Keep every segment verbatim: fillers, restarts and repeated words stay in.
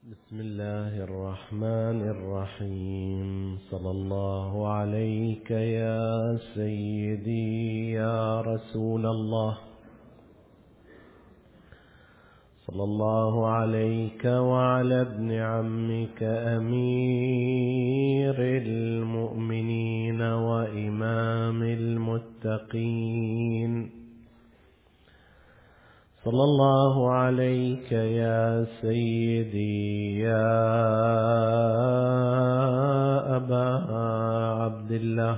بسم الله الرحمن الرحيم. صلى الله عليك يا سيدي يا رسول الله، صلى الله عليك وعلى ابن عمك أمير المؤمنين وإمام المتقين. صلى الله عليك يا سيدي يا أبا عبد الله.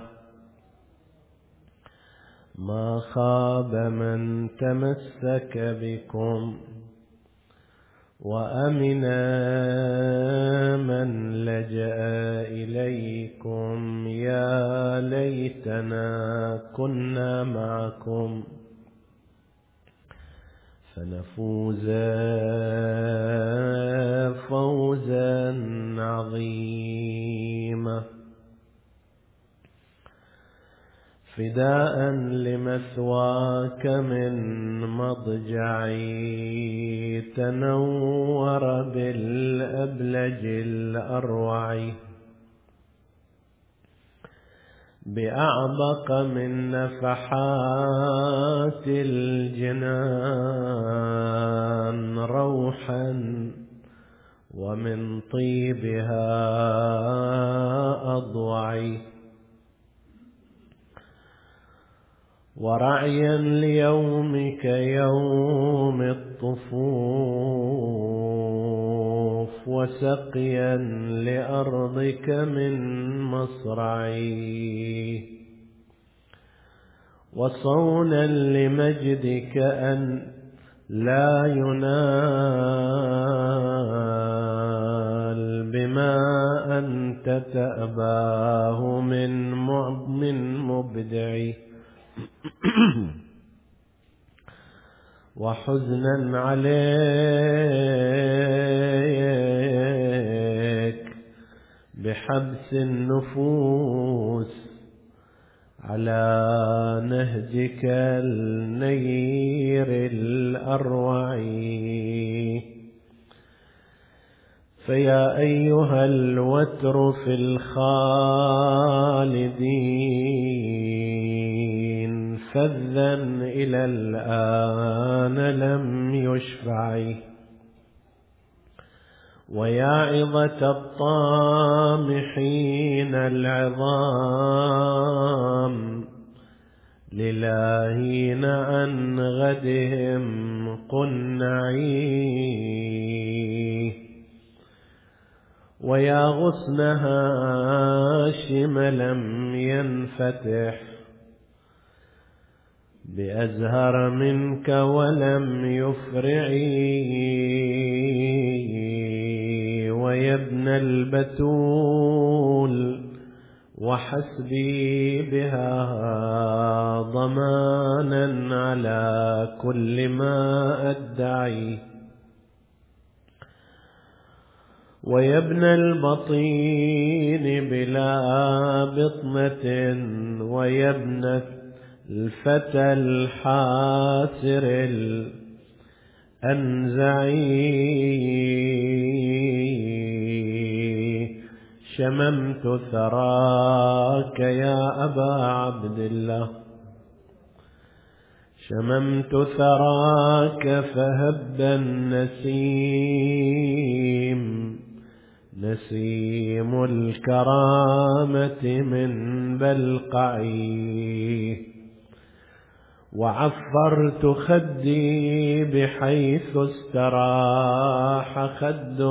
ما خاب من تمسك بكم وأمن من لجأ إليكم. يا ليتنا كنا معكم فنفوز فوزا عظيما. فداء لمثواك من مضجعي، تنور بالأبلج الأروع، بأعبق من نفحات الجنان روحا، ومن طيبها أضوع، ورعيا ليومك يوم الطفوف، وسقيا لأرضك من مصرعي، وصونا لمجدك أن لا ينال بما أنت تأباه من من مبدع، وحزنا عليك بحبس النفوس على نهجك النير الأروع. فيا أيها الوتر في الخالدين، فذا إلى الآن لم يشفع، ويا عظة الطامحين العظام، للاهين عن غدهم قنعي، ويا غصن هاشم لم ينفتح بأزهر منك ولم يفرعي، ويا ابن البتول وحسبي بها ضمانا على كل ما أدعي، ويا ابن البطين بلا بطنة، ويا ابن الفتى الحاسر الأنزعي، شممت ثراك يا أبا عبد الله، شممت ثراك فهب النسيم، نسيم الكرامة من بلقعي، وعفرت خدي بحيث استراح خد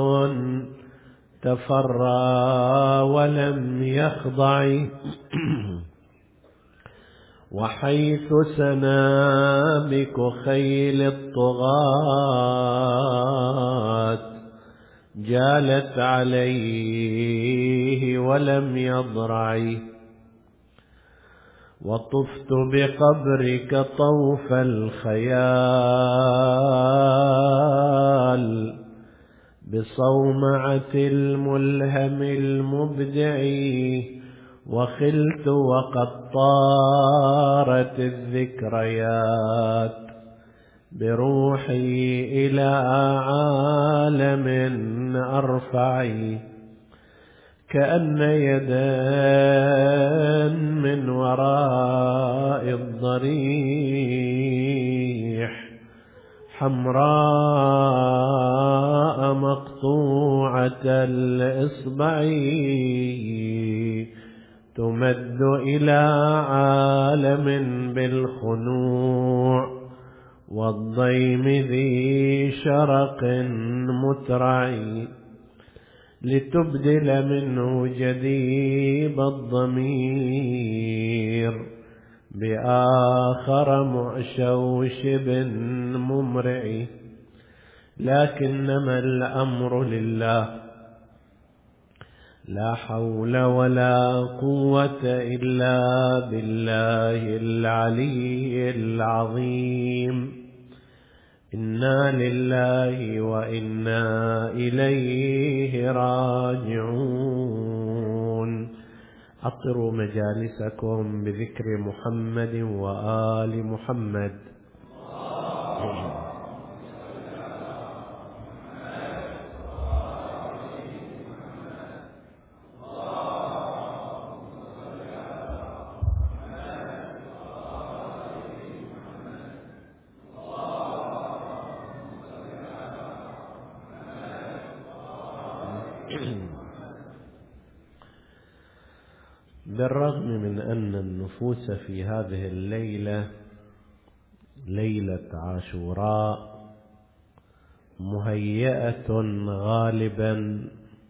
تفرى ولم يخضع، وحيث سنابك خيل الطغاة جالت عليه ولم يضرع، وطفت بقبرك طوف الخيال، بصومعة الملهم المبدع، وخلت وقد طارت الذكريات بروحي إلى عالم أرفع، كأن يدا من وراء الضريح حمراء مقطوعة الإصبع تمد إلى عالم بالخنوع والضيم ذي شرق مترع، لتبدل منه جديب الضمير بآخر معشوشب ممرع. لكنما الأمر لله، لا حول ولا قوة إلا بالله العلي العظيم. إنا لله وإنا إليه راجعون. أطروا مجالسكم بذكر محمد وآل محمد. بالرغم من أن النفوس في هذه الليلة ليلة عاشوراء مهيئة غالبا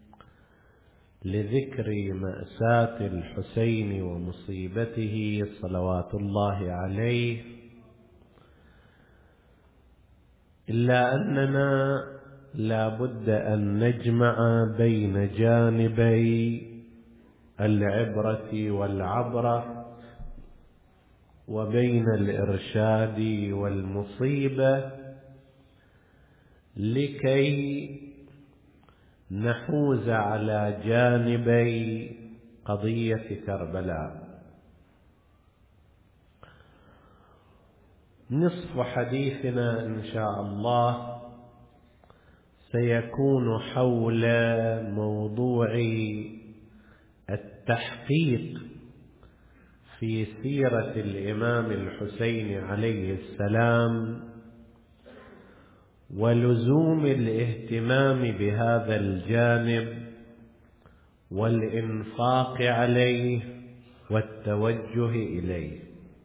لذكر مأساة الحسين ومصيبته صلوات الله عليه، إلا أننا لا بد أن نجمع بين جانبي العبرة والعبرة وبين الإرشاد والمصيبة، لكي نحوز على جانبي قضية كربلاء. نصف حديثنا إن شاء الله سيكون حول موضوع التحقيق في سيرة الإمام الحسين عليه السلام، ولزوم الاهتمام بهذا الجانب والإنفاق عليه والتوجه إليه.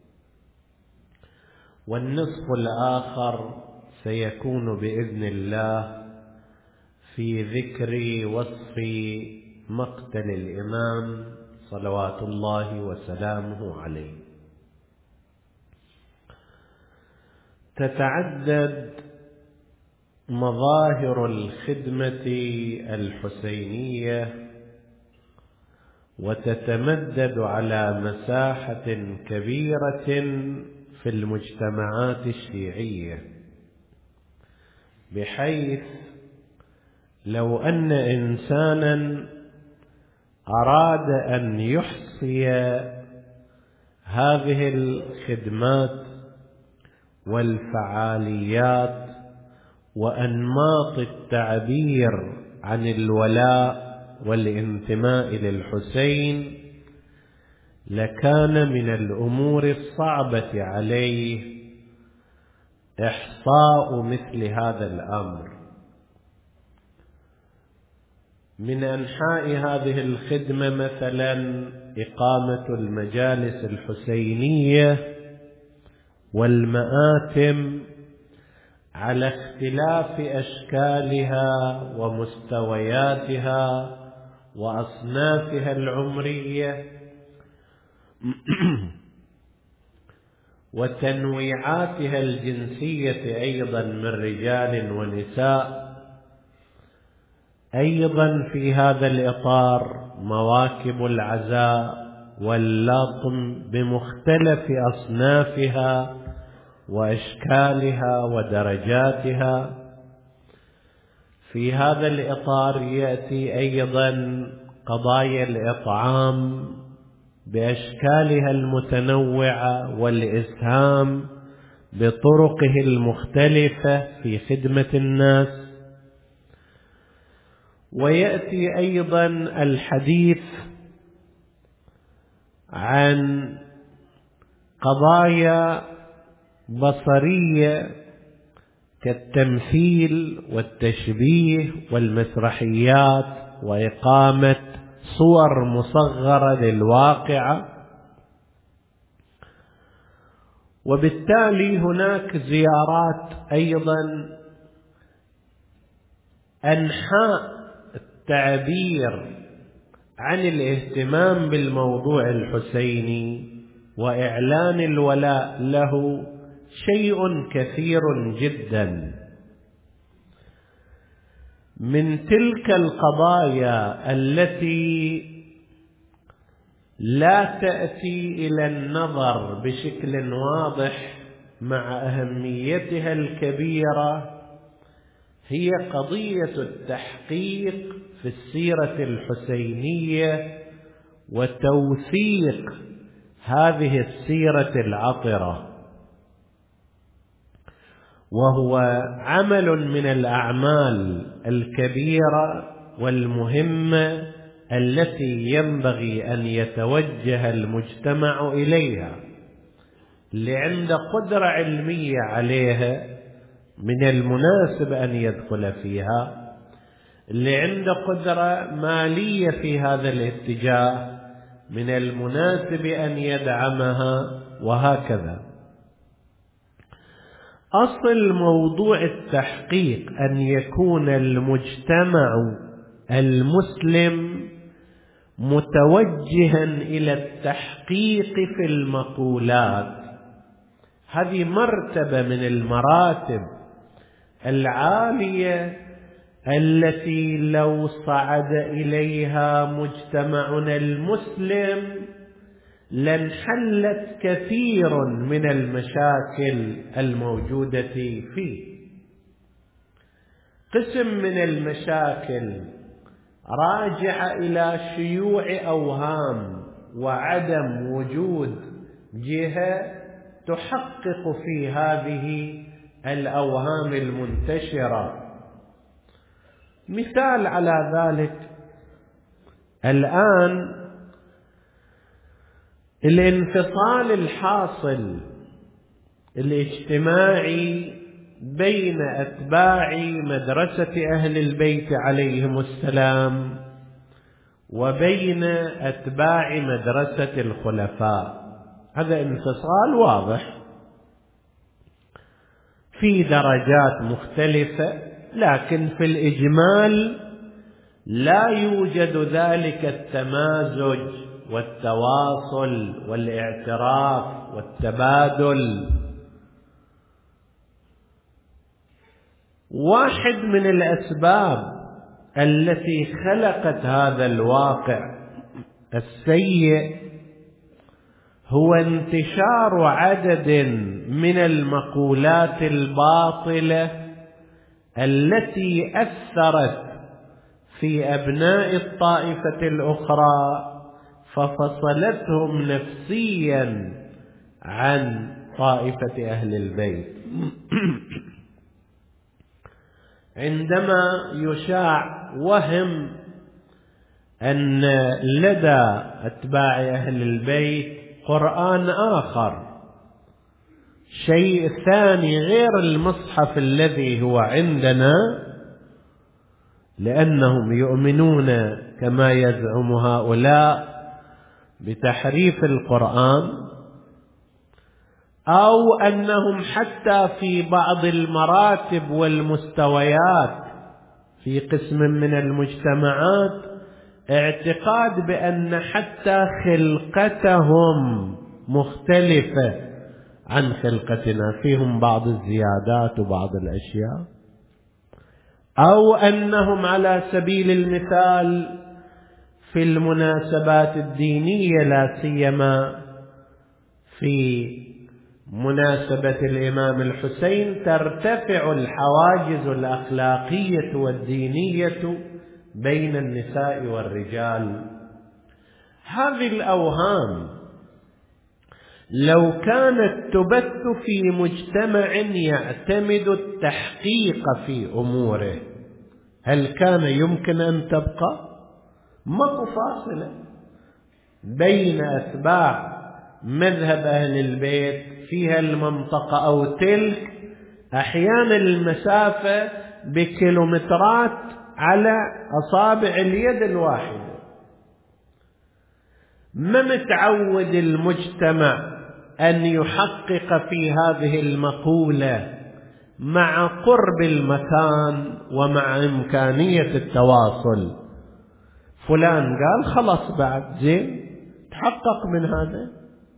والنصف الآخر سيكون بإذن الله في ذكر وصف مقتل الإمام صلوات الله وسلامه عليه. تتعدد مظاهر الخدمة الحسينية وتتمدد على مساحة كبيرة في المجتمعات الشيعية، بحيث لو أن إنسانا أراد أن يحصي هذه الخدمات والفعاليات وأنماط التعبير عن الولاء والانتماء للحسين، لكان من الأمور الصعبة عليه إحصاء مثل هذا الأمر. من أنحاء هذه الخدمة مثلا إقامة المجالس الحسينية والمآتم على اختلاف أشكالها ومستوياتها وأصنافها العمرية وتنويعاتها الجنسية أيضا من رجال ونساء. أيضا في هذا الإطار مواكب العزاء واللطم بمختلف أصنافها وأشكالها ودرجاتها. في هذا الإطار يأتي أيضا قضايا الإطعام بأشكالها المتنوعة والإسهام بطرقه المختلفة في خدمة الناس. ويأتي أيضا الحديث عن قضايا بصرية كالتمثيل والتشبيه والمسرحيات وإقامة صور مصغرة للواقعة. وبالتالي هناك زيارات أيضا أنحاء التعبير عن الاهتمام بالموضوع الحسيني وإعلان الولاء له شيء كثير جدا. من تلك القضايا التي لا تأتي إلى النظر بشكل واضح مع أهميتها الكبيرة هي قضية التحقيق في السيرة الحسينية وتوثيق هذه السيرة العطرة، وهو عمل من الأعمال الكبيرة والمهمة التي ينبغي أن يتوجه المجتمع إليها، اللي عنده قدرة علمية عليها من المناسب أن يدخل فيها، اللي عنده قدرة مالية في هذا الاتجاه من المناسب أن يدعمها، وهكذا. أصل موضوع التحقيق أن يكون المجتمع المسلم متوجها إلى التحقيق في المقولات. هذه مرتبة من المراتب العالية التي لو صعد إليها مجتمعنا المسلم لانحلت كثير من المشاكل الموجودة فيه. قسم من المشاكل راجع إلى شيوع أوهام وعدم وجود جهة تحقق في هذه الأوهام المنتشرة. مثال على ذلك الآن الانفصال الحاصل الاجتماعي بين أتباع مدرسة أهل البيت عليهم السلام وبين أتباع مدرسة الخلفاء، هذا انفصال واضح في درجات مختلفة، لكن في الإجمال لا يوجد ذلك التمازج والتواصل والاعتراف والتبادل. واحد من الأسباب التي خلقت هذا الواقع السيء هو انتشار عدد من المقولات الباطلة التي أثرت في أبناء الطائفة الأخرى ففصلتهم نفسيا عن طائفة أهل البيت. عندما يشاع وهم أن لدى أتباع أهل البيت قرآن آخر، شيء ثاني غير المصحف الذي هو عندنا، لأنهم يؤمنون كما يزعم هؤلاء بتحريف القرآن، أو أنهم حتى في بعض المراتب والمستويات في قسم من المجتمعات اعتقاد بأن حتى خلقتهم مختلفة عن خلقتنا، فيهم بعض الزيادات وبعض الأشياء، أو أنهم على سبيل المثال في المناسبات الدينية لا سيما في مناسبة الإمام الحسين ترتفع الحواجز الأخلاقية والدينية بين النساء والرجال. هذه الأوهام لو كانت تبث في مجتمع يعتمد التحقيق في أموره، هل كان يمكن أن تبقى؟ ماكو فاصلة بين أتباع مذهب أهل البيت في المنطقة أو تلك، أحيانا المسافة بكيلومترات على أصابع اليد الواحدة. ما متعود المجتمع أن يحقق في هذه المقولة مع قرب المكان ومع إمكانية التواصل. فلان قال خلاص بعد زين تحقق من هذا.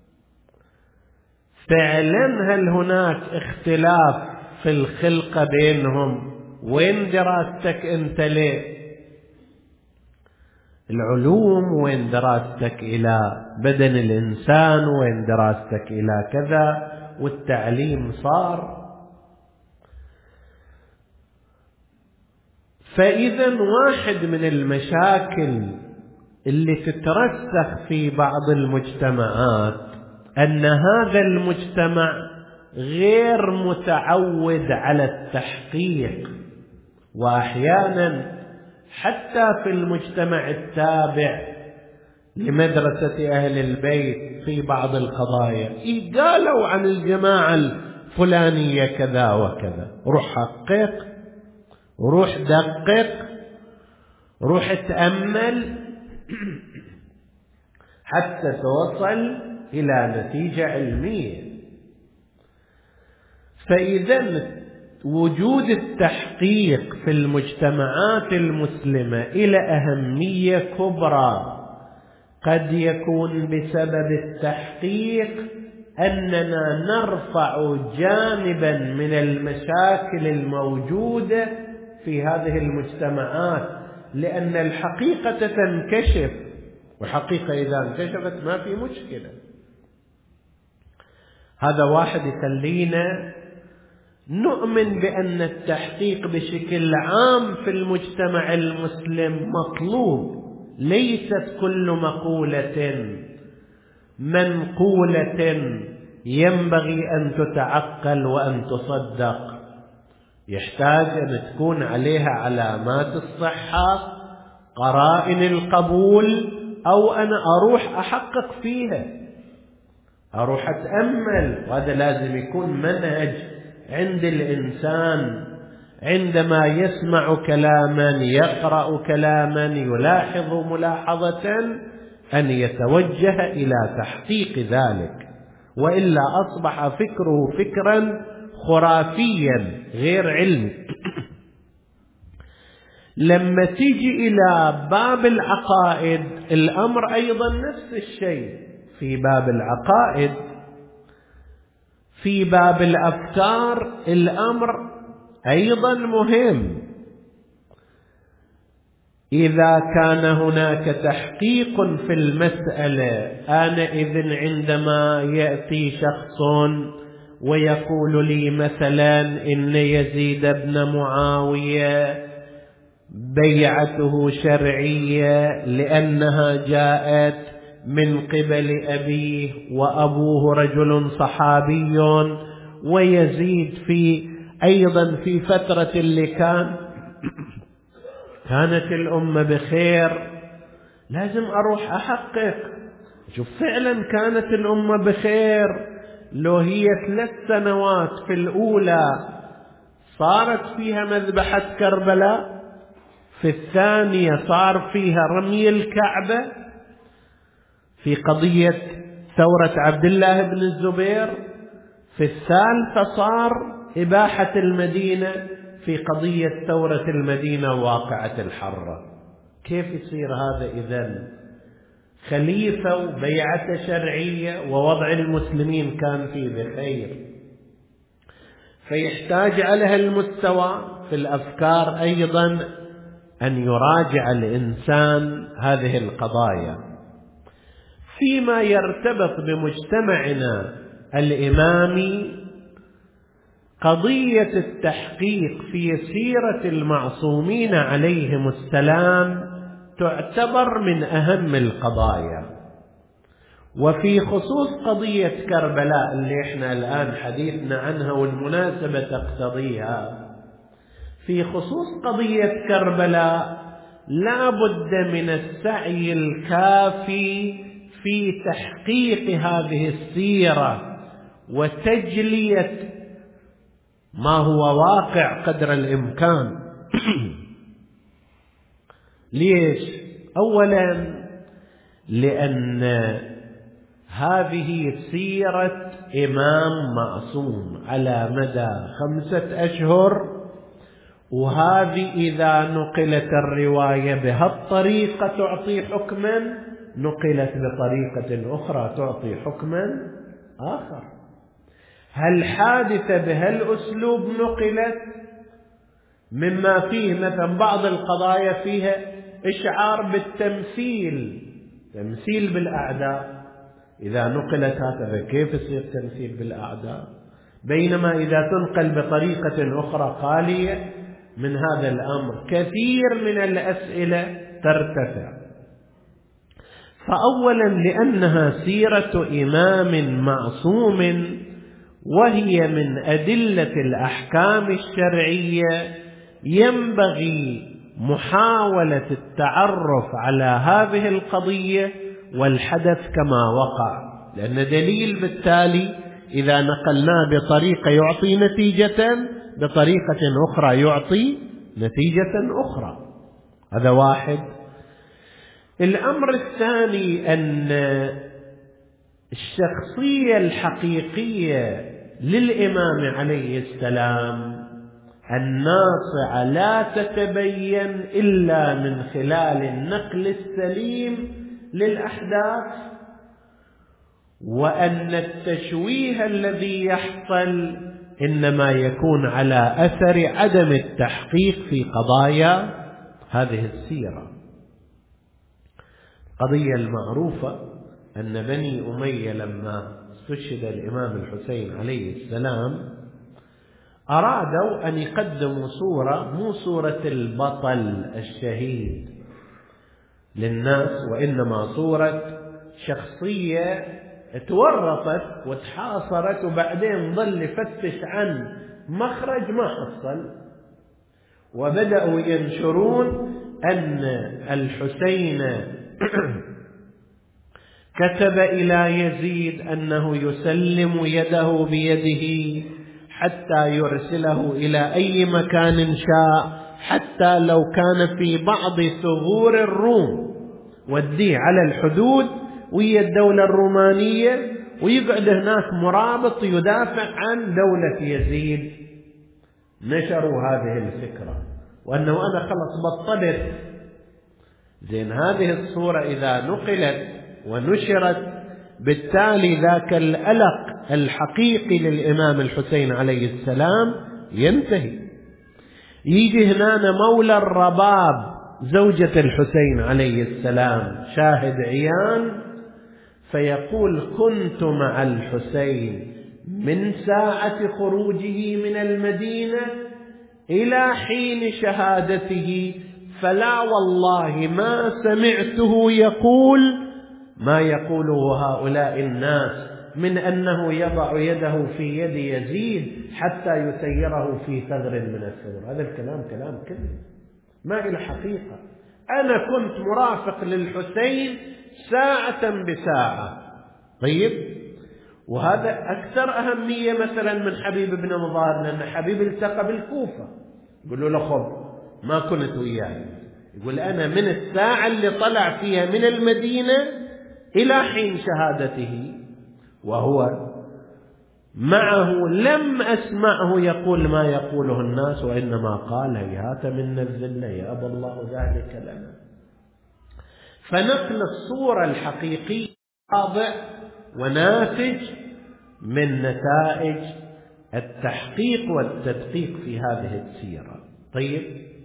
فعلا هل هناك اختلاف في الخلقة بينهم؟ وين دراستك أنت ليه العلوم؟ وين دراستك إلى بدن الإنسان؟ وين دراستك إلى كذا؟ والتعليم صار. فإذا واحد من المشاكل اللي تترسخ في بعض المجتمعات أن هذا المجتمع غير متعود على التحقيق. وأحيانا حتى في المجتمع التابع لمدرسة أهل البيت في بعض القضايا قالوا عن الجماعة الفلانية كذا وكذا، روح حقق، روح دقق، روح تأمل حتى توصل إلى نتيجة علمية. فإذا وجود التحقيق في المجتمعات المسلمة إلى أهمية كبرى. قد يكون بسبب التحقيق أننا نرفع جانبا من المشاكل الموجودة في هذه المجتمعات، لأن الحقيقة تنكشف، وحقيقة إذا انكشفت ما في مشكلة. هذا واحد يخلينا نؤمن بأن التحقيق بشكل عام في المجتمع المسلم مطلوب. ليست كل مقولة منقولة ينبغي أن تتعقل وأن تصدق، يحتاج أن تكون عليها علامات الصحة، قرائن القبول، أو أنا أروح أحقق فيها، أروح أتأمل. وهذا لازم يكون منهج عند الإنسان عندما يسمع كلاما، يقرأ كلاما، يلاحظ ملاحظة، أن يتوجه إلى تحقيق ذلك، وإلا أصبح فكره فكرا خرافيا غير علمي. لما تيجي إلى باب العقائد الأمر أيضا نفس الشيء. في باب العقائد، في باب الأفكار، الأمر أيضا مهم. إذا كان هناك تحقيق في المسألة، آنئذ عندما يأتي شخص ويقول لي مثلا إن يزيد بن معاوية بيعته شرعية لأنها جاءت من قبل أبيه، وأبوه رجل صحابي، ويزيد في أيضا في فترة اللي كان كانت الأمة بخير، لازم أروح أحقق شوف فعلا كانت الأمة بخير. لو هي ثلاث سنوات في الأولى صارت فيها مذبحة كربلاء، في الثانية صار فيها رمي الكعبة، في قضية ثورة عبد الله بن الزبير، في الثالثة صار إباحة المدينة في قضية ثورة المدينة وواقعة الحرة. كيف يصير هذا إذن؟ خليفة وبيعة شرعية ووضع المسلمين كان فيه بخير. فيحتاج على هالمستوى في الأفكار أيضا أن يراجع الإنسان هذه القضايا. فيما يرتبط بمجتمعنا الإمامي، قضية التحقيق في سيرة المعصومين عليهم السلام تعتبر من أهم القضايا، وفي خصوص قضية كربلاء اللي احنا الآن حديثنا عنها والمناسبة تقتضيها، في خصوص قضية كربلاء لا بد من السعي الكافي في تحقيق هذه السيرة وتجلية ما هو واقع قدر الإمكان. ليش؟ أولا لأن هذه سيرة إمام معصوم على مدى خمسة أشهر، وهذه إذا نقلت الرواية بهالطريقة تعطي حكما، نقلت بطريقة أخرى تعطي حكما آخر. هل حادثة بهالأسلوب نقلت مما فيه مثلا بعض القضايا فيها إشعار بالتمثيل، تمثيل بالأعداء، إذا نقلت هكذا كيف يصير تمثيل بالأعداء؟ بينما إذا تنقل بطريقة أخرى خالية من هذا الأمر كثير من الأسئلة ترتفع. فأولا لأنها سيرة إمام معصوم، وهي من أدلة الأحكام الشرعية، ينبغي محاولة التعرف على هذه القضية والحدث كما وقع، لأن دليل بالتالي إذا نقلناه بطريقة يعطي نتيجة، بطريقة أخرى يعطي نتيجة أخرى. هذا واحد. الأمر الثاني أن الشخصية الحقيقية للإمام عليه السلام الناصعة لا تتبين إلا من خلال النقل السليم للأحداث، وأن التشويه الذي يحصل إنما يكون على أثر عدم التحقيق في قضايا هذه السيرة. القضية المعروفة أن بني أمية لما استشهد الإمام الحسين عليه السلام أرادوا أن يقدموا صورة مو صورة البطل الشهيد للناس، وإنما صورة شخصية تورطت وتحاصرت وبعدين ظل يفتش عن مخرج ما حصل، وبدأوا ينشرون أن الحسين كتب إلى يزيد أنه يسلم يده بيده حتى يرسله إلى أي مكان شاء، حتى لو كان في بعض ثغور الروم، وديه على الحدود ويا الدولة الرومانية ويقعد هناك مرابط يدافع عن دولة يزيد. نشروا هذه الفكرة وأنه أنا خلص بطلت. زين، هذه الصورة إذا نقلت ونشرت بالتالي ذاك الألق الحقيقي للإمام الحسين عليه السلام ينتهي. يجي هنا مولى الرباب زوجة الحسين عليه السلام شاهد عيان فيقول: كنت مع الحسين من ساعة خروجه من المدينة إلى حين شهادته، فلا والله ما سمعته يقول ما يقوله هؤلاء الناس من أنه يضع يده في يد يزيد حتى يسيره في ثغر من الثغور. هذا الكلام كلام كذب ما إلى حقيقة. أنا كنت مرافق للحسين ساعة بساعة. طيب، وهذا أكثر أهمية مثلا من حبيب بن مظاهر، لأن حبيب التقى بالكوفة، يقولوا له خب ما كنت وياه، يقول أنا من الساعة اللي طلع فيها من المدينة إلى حين شهادته وهو معه لم أسمعه يقول ما يقوله الناس، وإنما قال: هيهات منا الذل يا أبى الله ذلك لنا. فنقل الصورة الحقيقية واضح وناتج من نتائج التحقيق والتدقيق في هذه السيرة. طيب،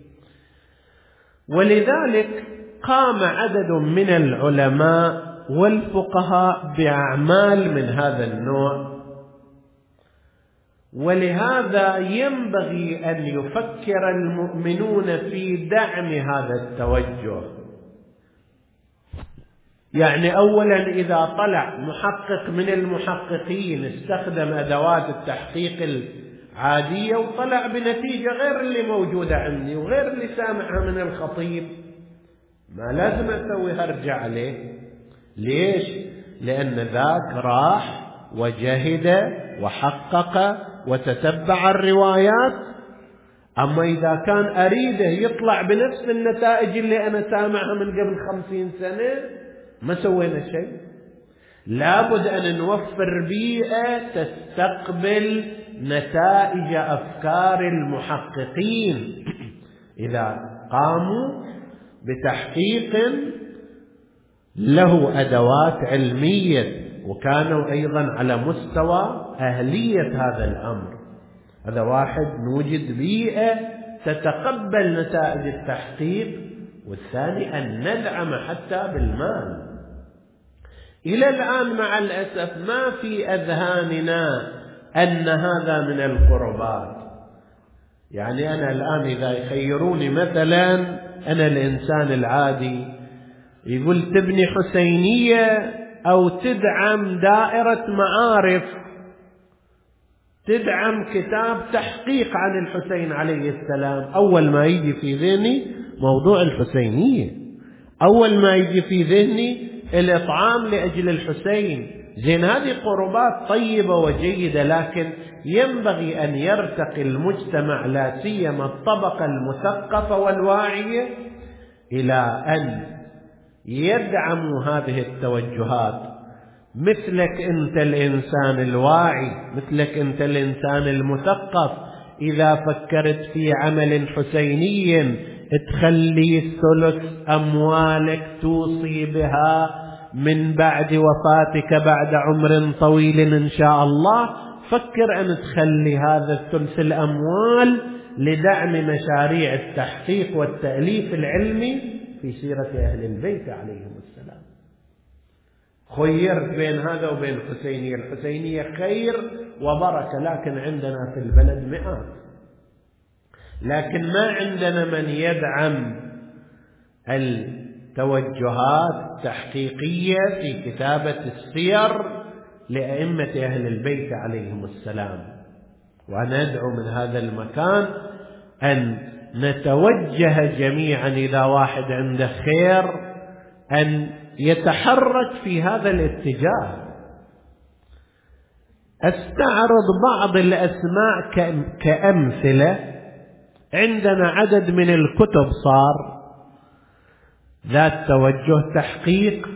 ولذلك قام عدد من العلماء والفقهاء بأعمال من هذا النوع، ولهذا ينبغي أن يفكر المؤمنون في دعم هذا التوجه. يعني أولا إذا طلع محقق من المحققين استخدم أدوات التحقيق العادية وطلع بنتيجة غير اللي موجودة عندي وغير اللي سامعها من الخطيب، ما لازم أسويها أرجع عليه. ليش؟ لأن ذاك راح وجهد وحقق وتتبع الروايات. أما إذا كان أريده يطلع بنفس النتائج اللي أنا سامعها من قبل خمسين سنة ما سوينا شيء. لابد أن نوفر بيئة تستقبل نتائج أفكار المحققين إذا قاموا بتحقيق له أدوات علمية وكانوا أيضا على مستوى أهلية هذا الأمر. هذا واحد، نوجد بيئة تتقبل نتائج التحقيق، والثاني أن ندعم حتى بالمال. إلى الآن مع الأسف ما في أذهاننا أن هذا من القربات. يعني أنا الآن إذا يخيروني مثلا، أنا الإنسان العادي يقول تبني حسينية أو تدعم دائرة معارف، تدعم كتاب تحقيق عن الحسين عليه السلام، أول ما يجي في ذهني موضوع الحسينية، أول ما يجي في ذهني الإطعام لأجل الحسين. زين، هذه قربات طيبة وجيدة، لكن ينبغي أن يرتقي المجتمع لا سيما الطبقة المثقفة والواعية إلى أن يدعموا هذه التوجهات. مثلك أنت الإنسان الواعي، مثلك أنت الإنسان المثقف، إذا فكرت في عمل حسيني تخلي ثلث أموالك توصي بها من بعد وفاتك بعد عمر طويل إن شاء الله، فكر أن تخلي هذا الثلث الأموال لدعم مشاريع التحقيق والتأليف العلمي في سيرة أهل البيت عليهم السلام. خيرت بين هذا وبين الحسينية، الحسينية خير وبركة، لكن عندنا في البلد مئات، لكن ما عندنا من يدعم التوجهات التحقيقية في كتابة السير لأئمة أهل البيت عليهم السلام. وأنا أدعو من هذا المكان أن نتوجه جميعا إذا واحد عنده خير أن يتحرك في هذا الاتجاه. أستعرض بعض الأسماء كأمثلة. عندنا عدد من الكتب صار ذات توجه تحقيق،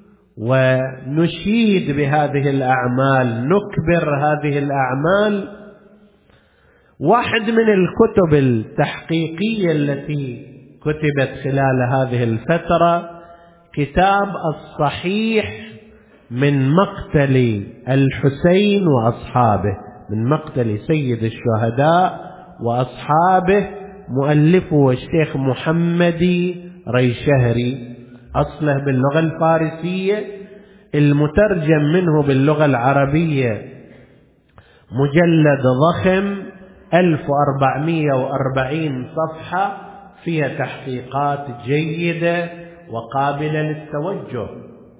ونشيد بهذه الأعمال، نكبر هذه الأعمال. واحد من الكتب التحقيقية التي كتبت خلال هذه الفترة كتاب الصحيح من مقتل الحسين وأصحابه، من مقتل سيد الشهداء وأصحابه، مؤلفه الشيخ محمد ريشهري، أصله باللغة الفارسية، المترجم منه باللغة العربية، مجلد ضخم ألف وأربعمائة وأربعين صفحة، فيها تحقيقات جيدة وقابلة للتوجه.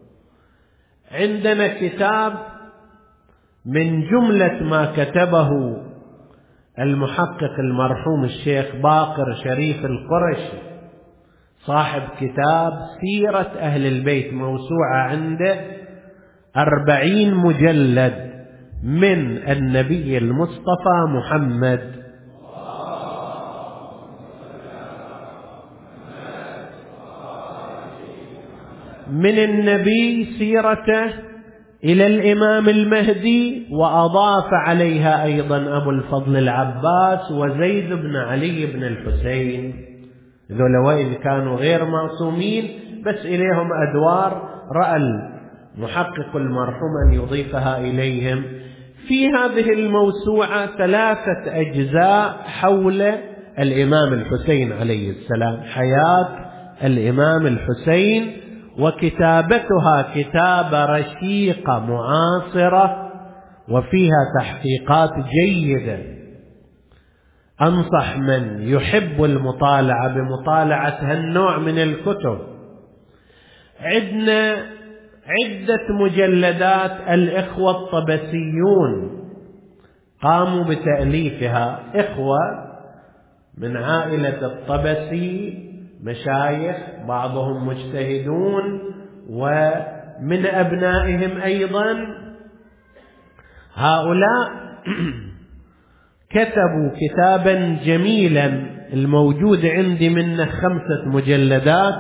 عندنا كتاب من جملة ما كتبه المحقق المرحوم الشيخ باقر شريف القرشي، صاحب كتاب سيرة أهل البيت، موسوعة عنده أربعين مجلد من النبي المصطفى محمد. من النبي سيرته إلى الإمام المهدي، وأضاف عليها أيضا أبو الفضل العباس وزيد بن علي بن الحسين، ذولا وإن كانوا غير معصومين بس إليهم أدوار رأى المحقق المرحوم أن يضيفها إليهم. في هذه الموسوعة ثلاثة أجزاء حول الإمام الحسين عليه السلام، حياة الإمام الحسين، وكتابتها كتابة رشيقة معاصرة وفيها تحقيقات جيدة. أنصح من يحب المطالعة بمطالعة هالنوع من الكتب. عندنا عدة مجلدات الإخوة الطبسيون قاموا بتأليفها، إخوة من عائلة الطبسي، مشايخ بعضهم مجتهدون، ومن أبنائهم أيضا هؤلاء كتبوا كتابا جميلا الموجود عندي منه خمسة مجلدات: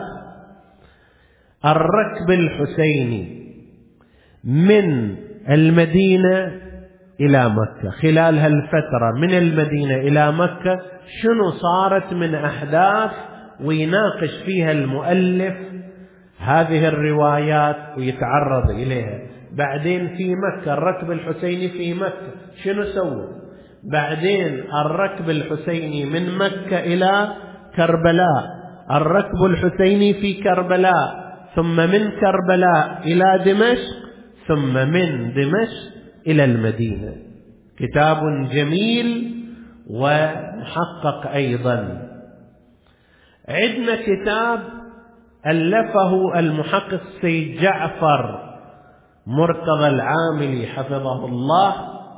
الركب الحسيني من المدينة إلى مكة. خلال هالفترة من المدينة إلى مكة شنو صارت من أحداث، ويناقش فيها المؤلف هذه الروايات ويتعرض إليها. بعدين في مكة الركب الحسيني في مكة شنو سووا، بعدين الركب الحسيني من مكة إلى كربلاء، الركب الحسيني في كربلاء، ثم من كربلاء إلى دمشق، ثم من دمشق إلى المدينة. كتاب جميل ومحقق أيضا. عندنا كتاب ألفه المحقق سيد جعفر مرتضى العاملي حفظه الله،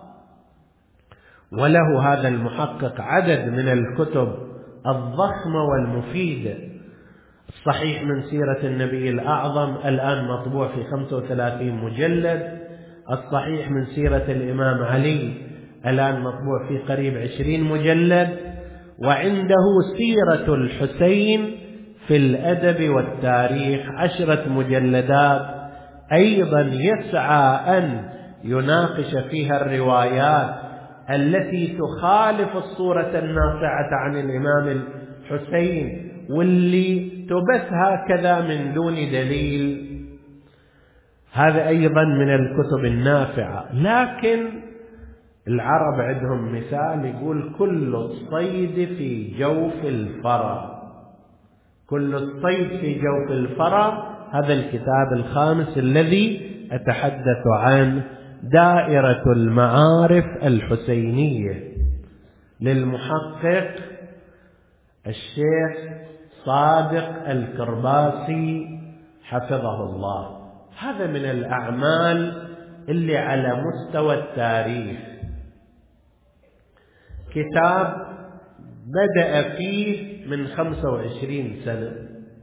وله هذا المحقق عدد من الكتب الضخمة والمفيدة. الصحيح من سيرة النبي الأعظم الآن مطبوع في خمسة وثلاثين مجلد، الصحيح من سيرة الإمام علي الآن مطبوع في قريب عشرين مجلد، وعنده سيرة الحسين في الأدب والتاريخ عشرة مجلدات أيضا يسعى أن يناقش فيها الروايات التي تخالف الصورة الناصعة عن الإمام الحسين واللي تبث هكذا من دون دليل. هذا أيضا من الكتب النافعة. لكن العرب عندهم مثال يقول: كل الصيد في جوف الفرا، كل الصيد في جوف الفرا. هذا الكتاب الخامس الذي أتحدث عنه، دائرة المعارف الحسينية للمحقق الشيخ صادق الكرباسي حفظه الله. هذا من الأعمال اللي على مستوى التاريخ. كتاب بدأ فيه من خمسة وعشرين سنة،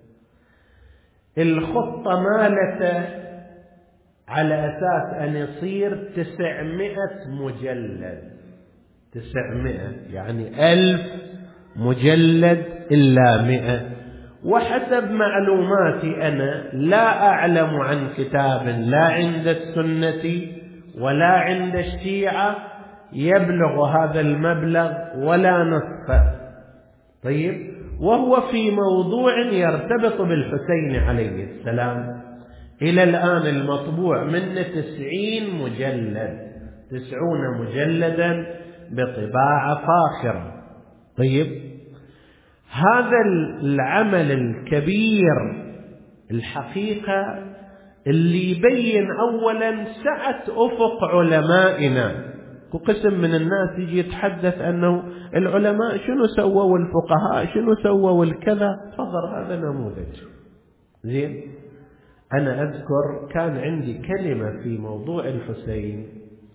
الخطة مالته على أساس أن يصير تسعمائة مجلد، تسعمائة يعني ألف مجلد إلا مئة. وحسب معلوماتي أنا لا أعلم عن كتاب لا عند السنة ولا عند الشيعة يبلغ هذا المبلغ ولا نصفه. طيب، وهو في موضوع يرتبط بالحسين عليه السلام. إلى الآن المطبوع منه تسعين مجلد، تسعون مجلدا بطباعة فاخرة. طيب، هذا العمل الكبير الحقيقة اللي يبين أولا سعة أفق علمائنا. وقسم من الناس يجي يتحدث أنه العلماء شنو سووا والفقهاء شنو سووا والكذا. فضل هذا نموذج زين. أنا أذكر كان عندي كلمة في موضوع الحسين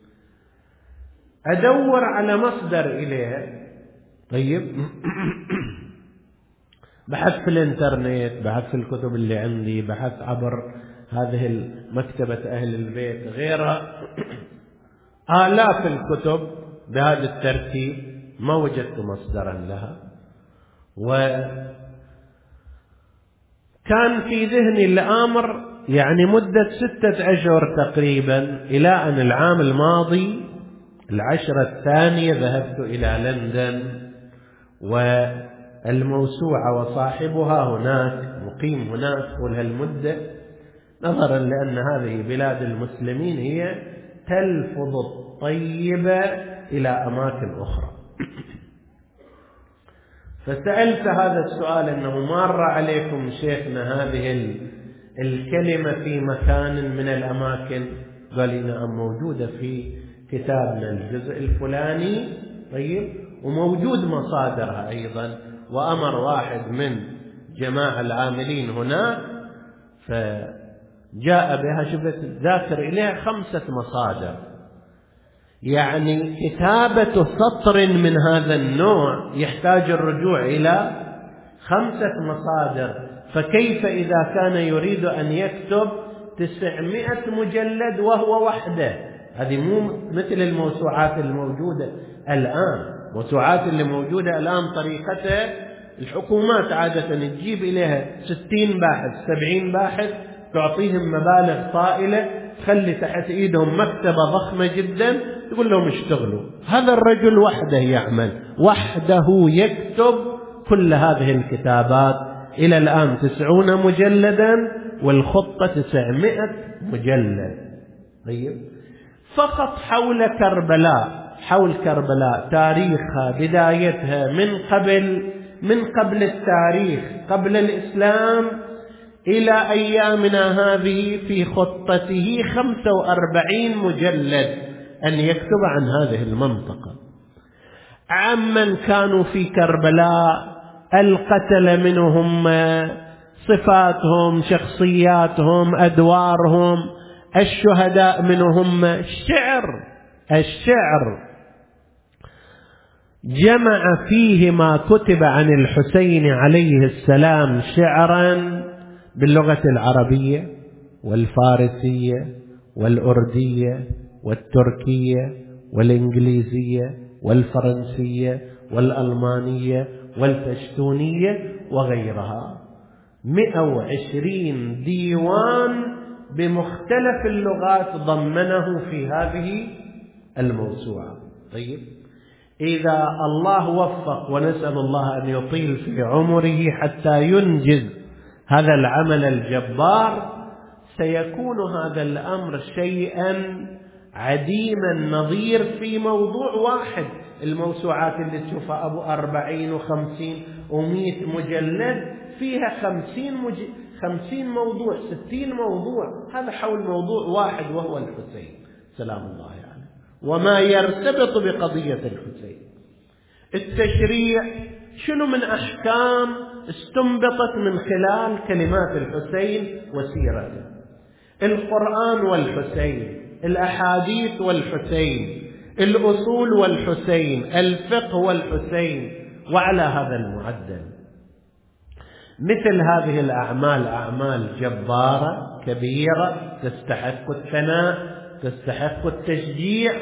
أدور على مصدر إليها. طيب بحث في الانترنت، بحث في الكتب اللي عندي، بحث عبر هذه مكتبة أهل البيت غيرها، آلاف الكتب بهذا الترتيب، ما وجدت مصدرا لها. وكان في ذهني الأمر يعني مدة ستة أشهر تقريبا، إلى أن العام الماضي العشرة الثانية ذهبت إلى لندن، والموسوعة وصاحبها هناك مقيم هناك طول هالمدة، نظرا لأن هذه بلاد المسلمين هي تلفظ الطيبة إلى أماكن أخرى. فسألت هذا السؤال أنه مر عليكم شيخنا هذه الكلمة في مكان من الأماكن؟ قال لي نعم، موجودة في كتابنا الجزء الفلاني. طيب، وموجود مصادرها أيضا. وأمر واحد من جماعة العاملين هنا جاء بها، شفت ذاكر إليها خمسة مصادر. يعني كتابة سطر من هذا النوع يحتاج الرجوع إلى خمسة مصادر، فكيف إذا كان يريد أن يكتب تسعمائة مجلد وهو وحده؟ هذه مو مثل الموسوعات الموجودة الآن. الموسوعات اللي موجودة الآن طريقتها الحكومات عادة تجيب إليها ستين باحث سبعين باحث، تعطيهم مبالغ طائلة، تخلي تحت إيدهم مكتبة ضخمة جدا، تقول لهم اشتغلوا. هذا الرجل وحده يعمل، وحده يكتب كل هذه الكتابات، إلى الآن تسعون مجلدا والخطة تسعمائة مجلد. طيب، فقط حول كربلاء، حول كربلاء تاريخها بدايتها من قبل من قبل التاريخ، قبل الإسلام إلى أيامنا هذه، في خطته خمسة وأربعين مجلد أن يكتب عن هذه المنطقة، عمن كانوا في كربلاء، القتل منهم، صفاتهم، شخصياتهم، أدوارهم، الشهداء منهم، الشعر الشعر جمع فيه ما كتب عن الحسين عليه السلام شعرا باللغة العربية والفارسية والأردية والتركية والإنجليزية والفرنسية والألمانية والبشتونية وغيرها. مئة وعشرين ديوان بمختلف اللغات ضمنه في هذه الموسوعة. طيب، إذا الله وفق، ونسأل الله أن يطيل في عمره حتى ينجز هذا العمل الجبار، سيكون هذا الأمر شيئا عديم النظير في موضوع واحد. الموسوعات اللي تشوفها أبو أربعين وخمسين ومئة مجلد فيها خمسين, مج... خمسين موضوع، ستين موضوع، هذا حول موضوع واحد وهو الحسين سلام الله عليه، يعني وما يرتبط بقضية الحسين. التشريع شنو من أحكام استنبطت من خلال كلمات الحسين وسيرته، القرآن والحسين، الأحاديث والحسين، الأصول والحسين، الفقه والحسين، وعلى هذا المعدل. مثل هذه الأعمال أعمال جبارة كبيرة تستحق الثناء، تستحق التشجيع.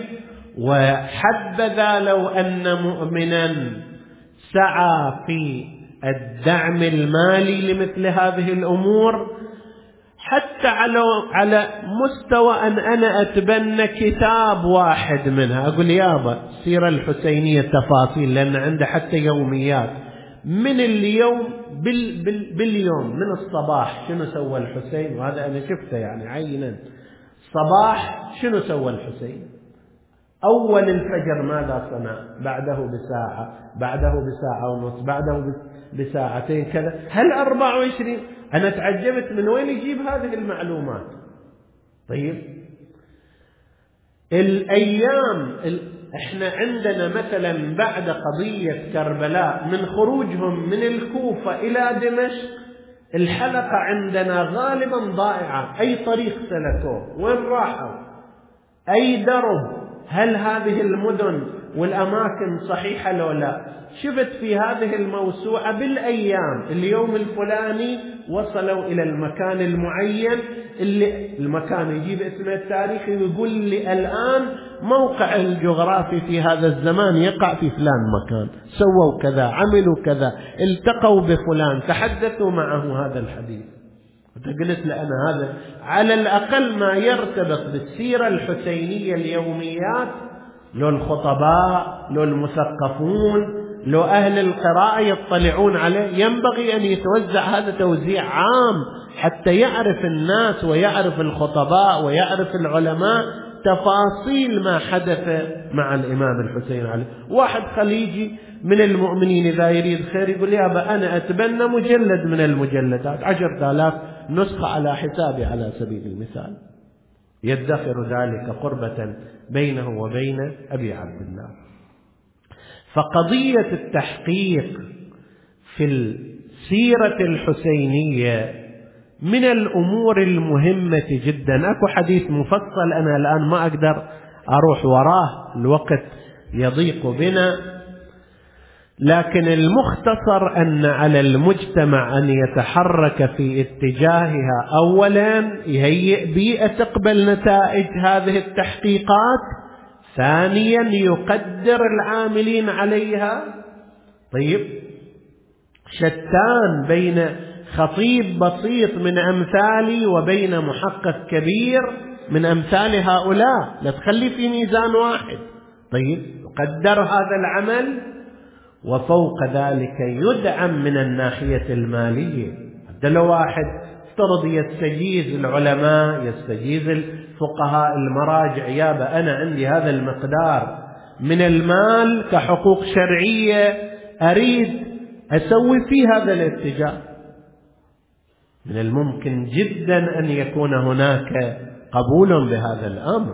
وحبذا لو أن مؤمنا سعى في الدعم المالي لمثل هذه الأمور، حتى على على مستوى أن أنا أتبنى كتاب واحد منها، أقول يابا السيرة الحسينية تفاصيل، لأن عنده حتى يوميات من اليوم بال بال باليوم من الصباح شنو سوى الحسين، وهذا أنا شفته يعني عينا. صباح شنو سوى الحسين، أول الفجر ماذا صنع، بعده بساعة، بعده بساعة ونص، بعده بساعتين كذا، هل أربعة وعشرين؟ أنا تعجبت من وين يجيب هذه المعلومات. طيب، الأيام ال... احنا عندنا مثلا بعد قضية كربلاء من خروجهم من الكوفة إلى دمشق، الحلقة عندنا غالبا ضائعة، أي طريق سلكوه، وين راحوا، أي درب، هل هذه المدن والأماكن صحيحة لو لا. شفت في هذه الموسوعة بالأيام، اليوم الفلاني وصلوا إلى المكان المعين، اللي المكان يجيب اسمه التاريخي ويقول لي الآن موقع الجغرافي في هذا الزمان يقع في فلان مكان، سووا كذا، عملوا كذا، التقوا بفلان، تحدثوا معه هذا الحديث. قلت لأنا هذا على الأقل ما يرتبط بالسيرة الحسينية اليوميات، لو الخطباء، لو المثقفون، لو أهل القراءة يطلعون عليه، ينبغي أن يتوزع هذا توزيع عام حتى يعرف الناس ويعرف الخطباء ويعرف العلماء تفاصيل ما حدث مع الإمام الحسين عليه. واحد خليجي من المؤمنين إذا يريد خير يقول يابا أنا أتبنى مجلد من المجلدات، عشرة آلاف نسخة على حسابي على سبيل المثال، يدخر ذلك قربة بينه وبين أبي عبد الله. فقضية التحقيق في السيرة الحسينية من الأمور المهمة جدا. أكو حديث مفصل أنا الآن ما أقدر أروح وراه، الوقت يضيق بنا، لكن المختصر أن على المجتمع أن يتحرك في اتجاهها. أولا يهيئ بيئة تقبل نتائج هذه التحقيقات، ثانيا يقدر العاملين عليها. طيب، شتان بين خطيب بسيط من أمثالي وبين محقق كبير من أمثال هؤلاء، لا تخلي في ميزان واحد. طيب، يقدر هذا العمل، وفوق ذلك يدعم من الناحية المالية. حتى لو واحد افترض يستجيز العلماء، يستجيز الفقهاء المراجع، يابا أنا عندي هذا المقدار من المال كحقوق شرعية أريد أسوي في هذا الاتجاه، من الممكن جدا أن يكون هناك قبول بهذا الأمر.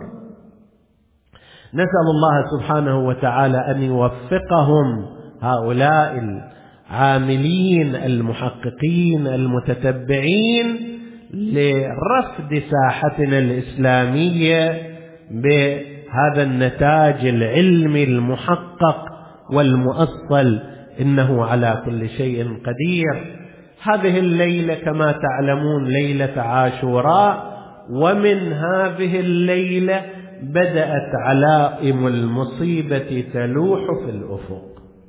نسأل الله سبحانه وتعالى أن يوفقهم هؤلاء العاملين المحققين المتتبعين لرفض ساحتنا الإسلامية بهذا النتاج العلمي المحقق والمؤصل، إنه على كل شيء قدير. هذه الليلة كما تعلمون ليلة عاشوراء، ومن هذه الليلة بدأت علائم المصيبة تلوح في الأفق.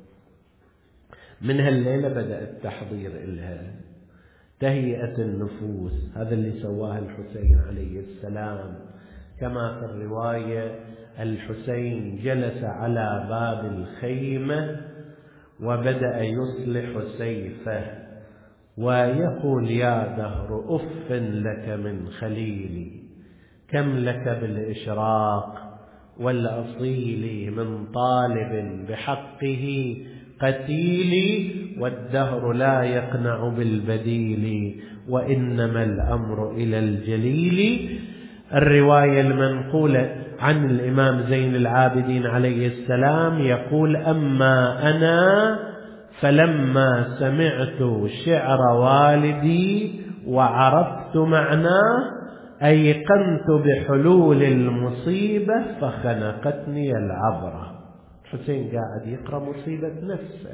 من هالليلة بدأ التحضير إلها، تهيئة النفوس. هذا اللي سواه الحسين عليه السلام، كما في الرواية الحسين جلس على باب الخيمة وبدأ يصلح سيفه ويقول: يا دهر أف لك من خليلي، كم لك بالإشراق والأصيل من طالب بحقه قتيلي، والدهر لا يقنع بالبديل وإنما الأمر إلى الجليل. الرواية المنقولة عن الإمام زين العابدين عليه السلام يقول: أما أنا فلما سمعت شعر والدي وعرفت معناه أيقنت بحلول المصيبة فخنقتني العبرة. حسين قاعد يقرأ مصيبة نفسه.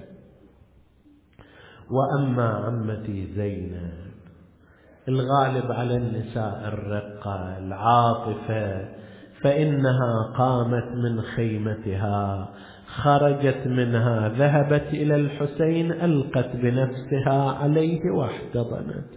وأما عمتي زينب، الغالب على النساء الرقة العاطفة، فإنها قامت من خيمتها، خرجت منها، ذهبت إلى الحسين، ألقت بنفسها عليه واحتضنت: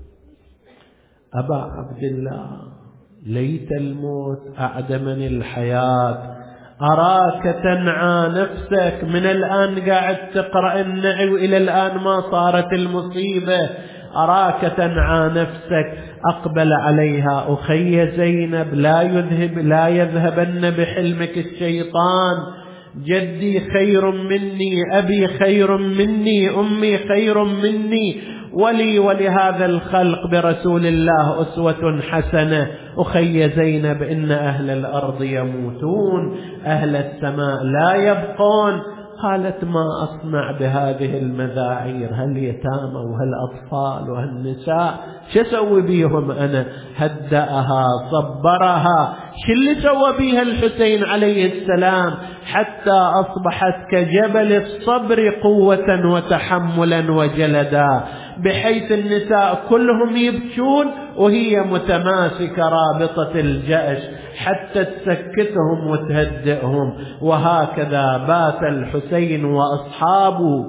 أبا عبد الله، ليت الموت أعدمني الحياة، أراك تنعى نفسك، من الآن قاعد تقرأ النعي وإلى الآن ما صارت المصيبة، أراك تنعى نفسك. أقبل عليها: أخي زينب، لا يذهب لا يذهبن بحلمك الشيطان، جدي خير مني، أبي خير مني، أمي خير مني، ولي ولهذا الخلق برسول الله أسوة حسنة. أخي زينب، إن أهل الأرض يموتون، أهل السماء لا يبقون. قالت: ما أصنع بهذه المذاعير، هل يتامى وهل أطفال وهل نساء، شو أسوي بيهم أنا؟ هدأها، صبرها. شو اللي سوى بيها الحسين عليه السلام حتى أصبحت كجبل الصبر قوة وتحملا وجلدا، بحيث النساء كلهم يبكون وهي متماسكة رابطة الجأش حتى تسكتهم وتهدئهم. وهكذا بات الحسين وأصحابه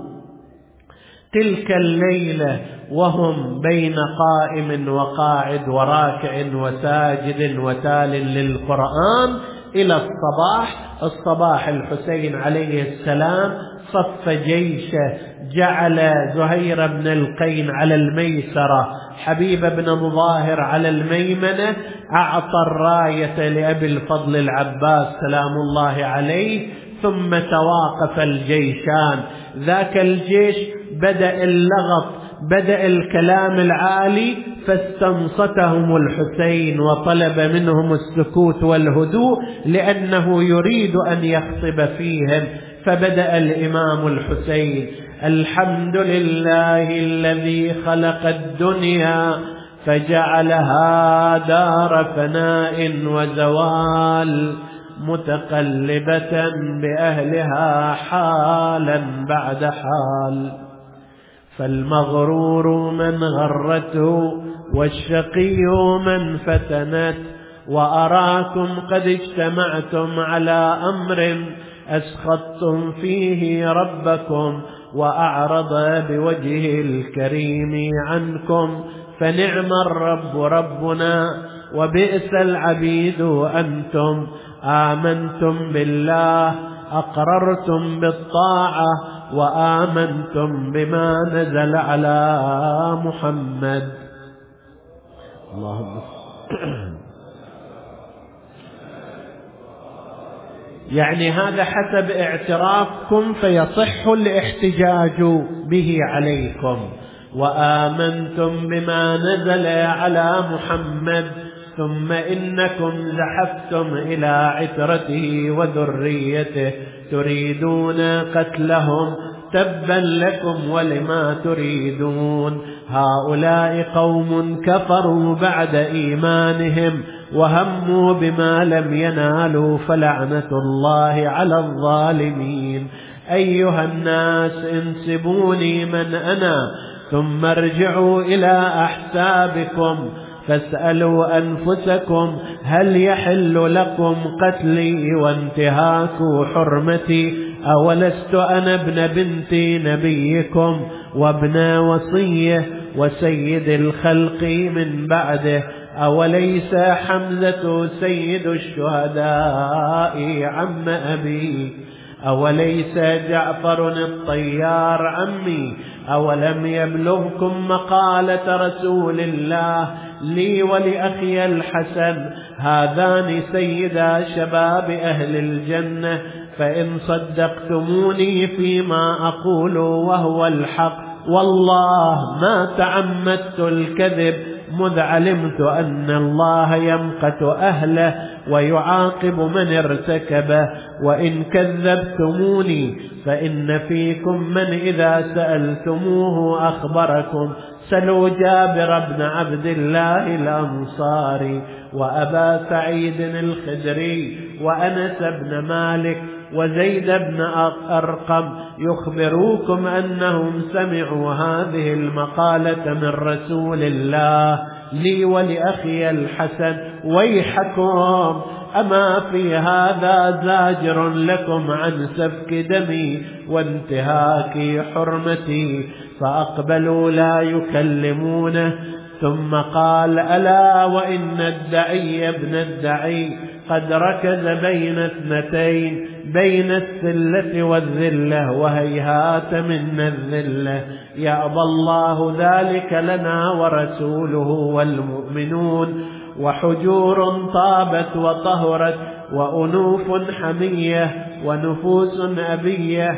تلك الليلة وهم بين قائم وقاعد وراكع وساجد وتال للقرآن إلى الصباح. الصباح الحسين عليه السلام صف جيشه، جعل زهير بن القين على الميسرة، حبيب بن مظاهر على الميمنة، أعطى الراية لأبي الفضل العباس سلام الله عليه، ثم تواقف الجيشان. ذاك الجيش بدأ اللغط، بدأ الكلام العالي، فاستنصتهم الحسين وطلب منهم السكوت والهدوء لأنه يريد أن يخطب فيهم. فبدأ الإمام الحسين: الحمد لله الذي خلق الدنيا فجعلها دار فناء وزوال متقلبة بأهلها حالا بعد حال. فالمغرور من غرته والشقي من فتنت، وأراكم قد اجتمعتم على أمر أسخطتم فيه ربكم وأعرض بوجهه الكريم عنكم، فنعم الرب ربنا وبئس العبيد أنتم. آمنتم بالله أقررتم بالطاعة وآمنتم بما نزل على محمد. اللهم يعني هذا حسب اعترافكم فيصح الاحتجاج به عليكم. وآمنتم بما نزل على محمد ثم إنكم زحفتم إلى عترته وذريته تريدون قتلهم، تبا لكم ولما تريدون. هؤلاء قوم كفروا بعد إيمانهم وهموا بما لم ينالوا، فلعنة الله على الظالمين. أيها الناس انسبوني من أنا ثم ارجعوا إلى أحسابكم فاسألوا أنفسكم هل يحل لكم قتلي وانتهاك حرمتي؟ أولست أنا ابن بنت نبيكم وابن وصيه وسيد الخلق من بعده؟ أوليس حمزة سيد الشهداء عم أبي؟ أوليس جعفر الطيار عمي؟ أولم يبلغكم مقالة رسول الله لي ولأخي الحسن هذان سيدا شباب أهل الجنة؟ فإن صدقتموني فيما أقول وهو الحق والله ما تعمدت الكذب، مذ علمت أن الله يمقت أهله ويعاقب من ارتكبه. وإن كذبتموني فإن فيكم من إذا سألتموه أخبركم. سلوا جابر بن عبد الله الأنصاري وأبا سعيد الخدري وأنس بن مالك وزيد بن أرقم يخبروكم أنهم سمعوا هذه المقالة من رسول الله لي ولأخي الحسن. ويحكم أما في هذا زاجر لكم عن سفك دمي وانتهاك حرمتي؟ فأقبلوا لا يكلمونه. ثم قال ألا وإن الدعي ابن الدعي قد ركز بين اثنتين، بين الثلة والذلة، وهيهات من الذلة. يأبى الله ذلك لنا ورسوله والمؤمنون. وحجور طابت وطهرت وأنوف حمية ونفوس أبية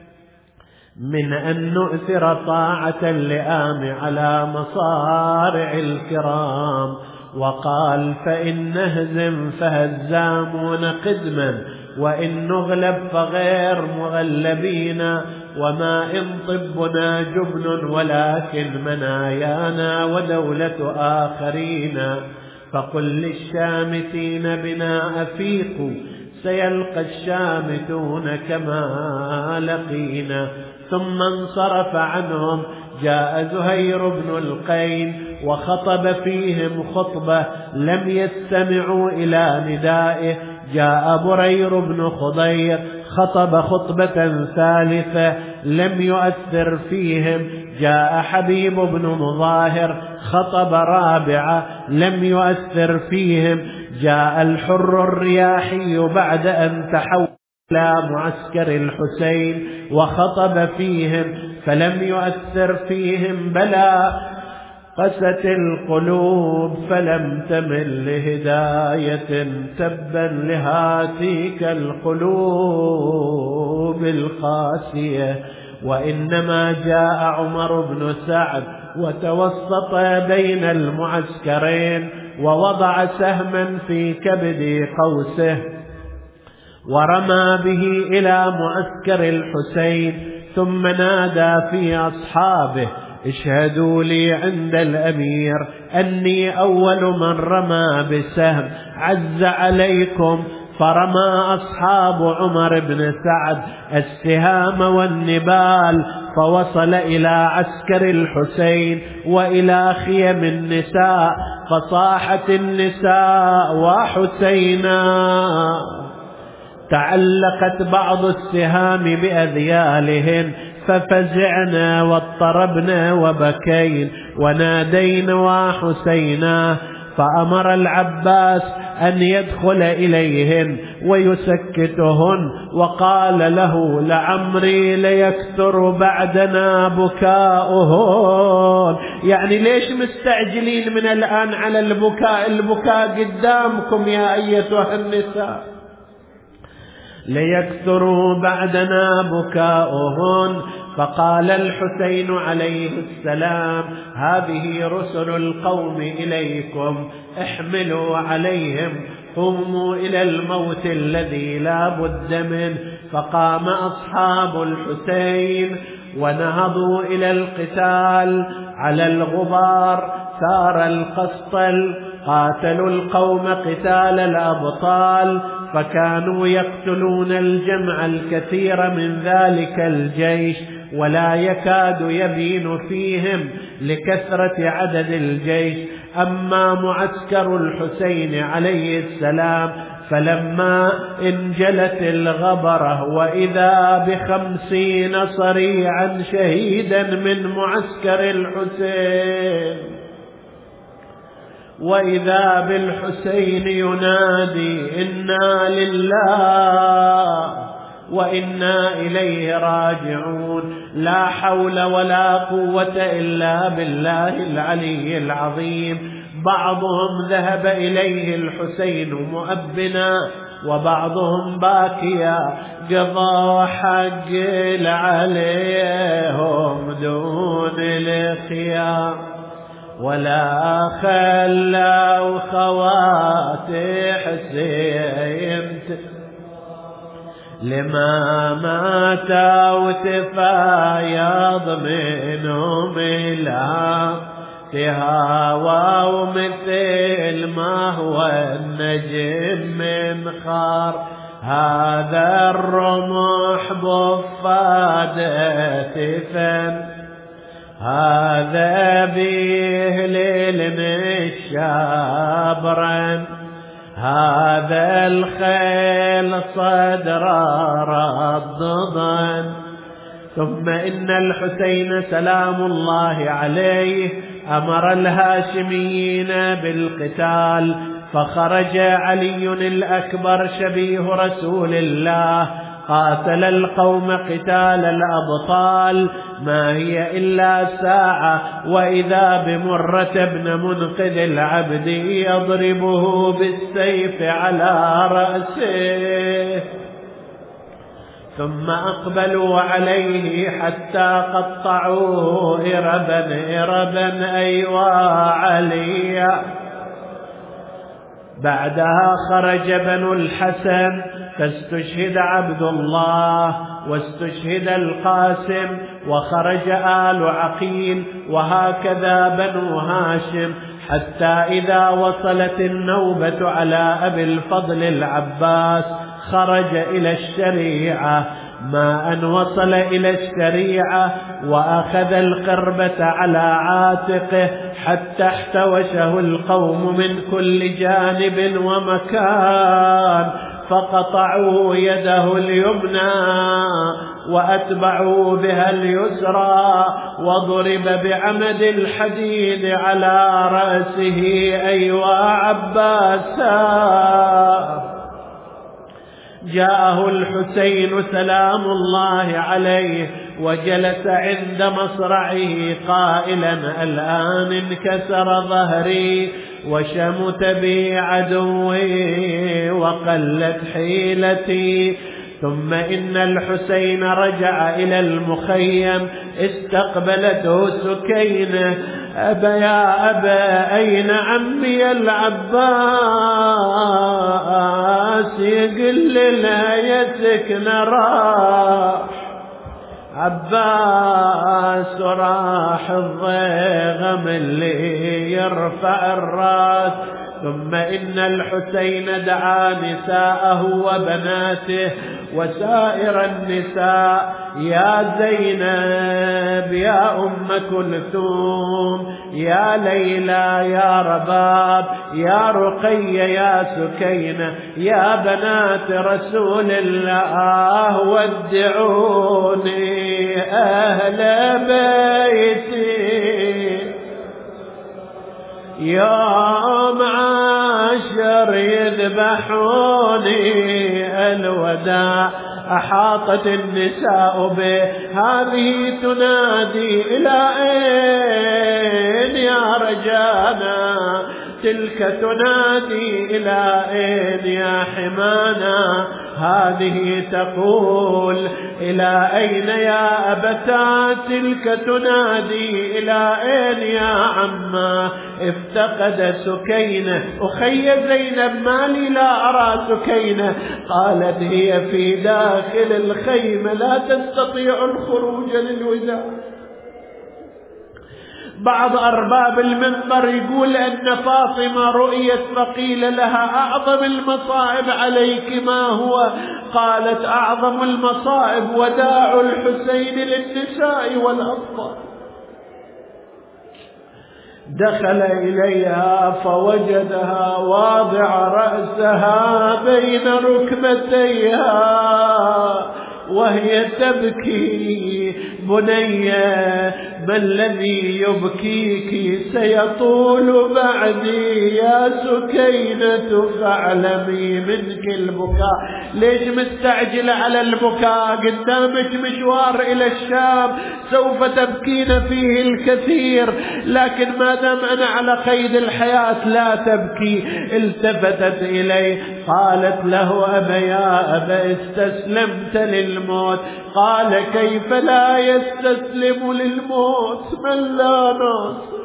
من أن نؤثر طاعة اللئام على مصارع الكرام. وقال فإن نهزم فهزامون قدما وإن نغلب فغير مغلبين، وما إن طبنا جبن ولكن منايانا ودولة آخرين. فقل للشامتين بنا أفيقوا سيلقى الشامتون كما لقينا. ثم انصرف عنهم. جاء زهير بن القين وخطب فيهم خطبة لم يستمعوا إلى ندائه. جاء برير بن خضير خطب خطبة ثالثة لم يؤثر فيهم. جاء حبيب بن مظاهر خطب رابعة لم يؤثر فيهم. جاء الحر الرياحي بعد أن تحول إلى معسكر الحسين وخطب فيهم فلم يؤثر فيهم. بلى قست القلوب فلم تمل لهداية، تبا لهاتيك القلوب القاسية. وإنما جاء عمر بن سعد وتوسط بين المعسكرين ووضع سهما في كبد قوسه ورمى به إلى معسكر الحسين، ثم نادى في أصحابه اشهدوا لي عند الأمير أني أول من رمى بسهم عز عليكم، فرمى أصحاب عمر بن سعد السهام والنبال، فوصل إلى عسكر الحسين وإلى خيم النساء، فصاحت النساء وحسينا. تعلقت بعض السهام بأذيالهن، ففزعنا واضطربنا وبكين ونادينا وحسينا. فأمر العباس أن يدخل إليهن ويسكتهن، وقال له: لعمري ليكثر بعدنا بكاؤهن. يعني ليش مستعجلين من الآن على البكاء؟ البكاء قدامكم يا أيتها النساء. ليكثر بعدنا بكاؤهن. فقال الحسين عليه السلام: هذه رسل القوم إليكم، احملوا عليهم، قوموا إلى الموت الذي لا بد منه. فقام أصحاب الحسين ونهضوا إلى القتال على الغبار. ثار القسطل، قاتلوا القوم قتال الأبطال، فكانوا يقتلون الجمع الكثير من ذلك الجيش، ولا يكاد يبين فيهم لكثرة عدد الجيش. أما معسكر الحسين عليه السلام فلما انجلت الغبرة وإذا بخمسين صريعا شهيدا من معسكر الحسين، وإذا بالحسين ينادي: إنا لله وإنا إليه راجعون، لا حول ولا قوة إلا بالله العلي العظيم. بعضهم ذهب إليه الحسين مؤبنا، وبعضهم باكيا، قضى حق عليهم دون الخيار، ولا خلوا خواتي حسين لما مات وتفايض منهم لا تهاوى، ومثل ما هو النجم من خار. هذا الرمح بفادة فن، هذا بيهلل الشابرا، هذا الخيل صدر ردضا. ثم إن الحسين سلام الله عليه أمر الهاشميين بالقتال، فخرج علي الأكبر شبيه رسول الله، قاتل القوم قتال الأبطال، ما هي إلا ساعة، وإذا بمرة بن منقذ العبد يضربه بالسيف على رأسه. ثم أقبلوا عليه حتى قطعوه إربا إربا. أيوا علي. بعدها خرج بنو الحسن، فاستشهد عبد الله واستشهد القاسم، وخرج آل عقيل، وهكذا بنو هاشم، حتى إذا وصلت النوبة على أبي الفضل العباس خرج إلى الشريعة. ما أن وصل إلى الشريعة وأخذ القربة على عاتقه حتى احتوشه القوم من كل جانب ومكان، فقطعوا يده اليمنى وأتبعوا بها اليسرى، وضرب بعمد الحديد على رأسه. أيوا عباسا. جاءه الحسين سلام الله عليه وجلس عند مصرعه قائلا: الآن انكسر ظهري وشمت بي عدوي وقلت حيلتي. ثم إن الحسين رجع إلى المخيم، استقبلته سكينة: أبا يا أبا، أين عمي العباس؟ يقل لنا يتك نراح. عباس راح الضيغم اللي يرفع الراس. ثم إن الحسين دعا نساءه وبناته وسائر النساء: يا زينب، يا أم كلثوم، يا ليلى، يا رباب، يا رقية، يا سكينة، يا بنات رسول الله، ودعوني أهل بيتي يوم عاشر يذبحوني الوداع. أحاطت النساء به، هذه تنادي: إلى أين يا رجانا؟ تلك تنادي: إلى أين يا حمانا؟ هذه تقول: إلى أين يا أبتا؟ تلك تنادي: إلى أين يا عما؟ افتقد سكينة. أخي زينب، ما لي لا أرى سكينة؟ قالت: هي في داخل الخيمة لا تستطيع الخروج للوداع. بعض أرباب المنبر يقول أن فاطمة رؤيت فقيل لها: أعظم المصائب عليك ما هو؟ قالت: أعظم المصائب وداع الحسين للنساء والأطفال. دخل إليها فوجدها واضع رأسها بين ركبتيها وهي تبكي: بنية، ما الذي يبكيك؟ سيطول بعدي يا سكينة، فاعلمي منك البكاء. ليش مستعجلة على البكاء؟ قدامك مشوار إلى الشام سوف تبكين فيه الكثير، لكن ما دام أنا على قيد الحياة لا تبكي. التفتت إليه قالت له: أبا يا أبا، استسلمت للموت. قال: كيف لا يستسلم للموت من لا ناصر؟